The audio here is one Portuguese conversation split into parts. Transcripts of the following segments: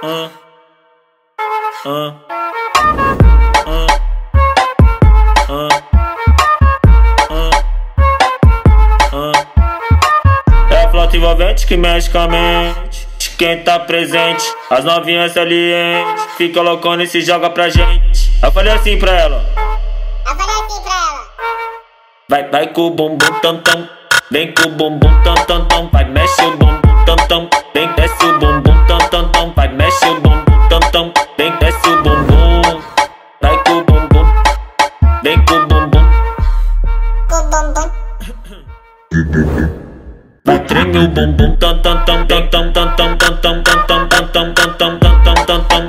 É a flauta envolvente que mexe com a mente de quem tá presente. As novinhas salientes fica loucona e se joga pra gente. Eu falei assim pra ela. Vai com o bumbum tam tam, vem com o bumbum tam tam tam, vai mexe o bumbum tam tam, vem desce o bumbum tam tam tam, vai mexe o bumbum tam tam, vem desce o bumbum, vai com o bumbum, vem com o bumbum, vai treme o bumbum tam tam tam tam tam tam tam tam tam tam tam tam tam tam tam tam tam tam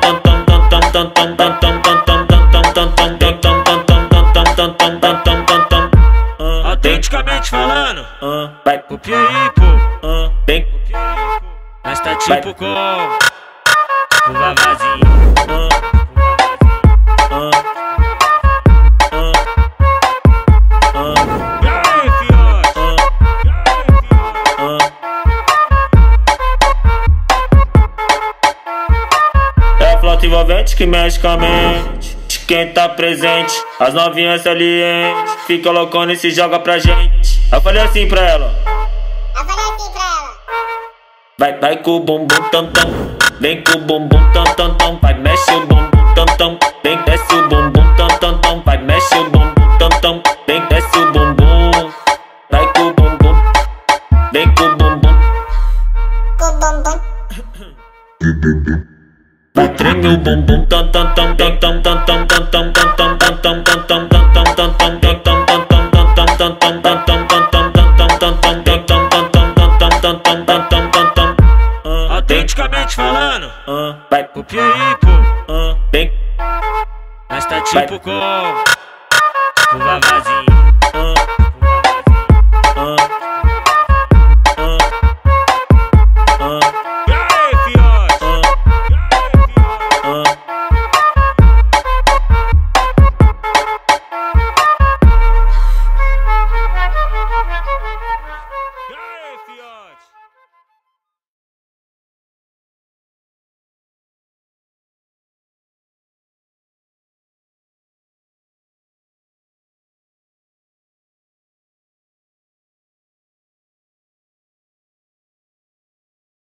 autenticamente falando, vai copia aí, pô. vem, Nós tá tipo com o Vavazinho. E aí, fiote? É a flauta envolvente que mexe com a mente de quem tá presente. As novinhas salientes fica loucona e se joga pra gente. Eu falei assim pra ela. Vai com o bumbum tam tam, vem com o bumbum tam tam tam, vai mexe o bumbum tam tam, vem desce o bumbum tam tam tam, vai mexe o bumbum tam tam, vem desce o bumbum, vai com o bumbum, vem com o bumbum, vai treme o bumbum tam tam tam tam tam tam tam tam tam tam tam tam tam tam tam tam tam tam Autenticamente falando, vai copia aí, pô. vem, Nós tá tipo com o Vavazinho.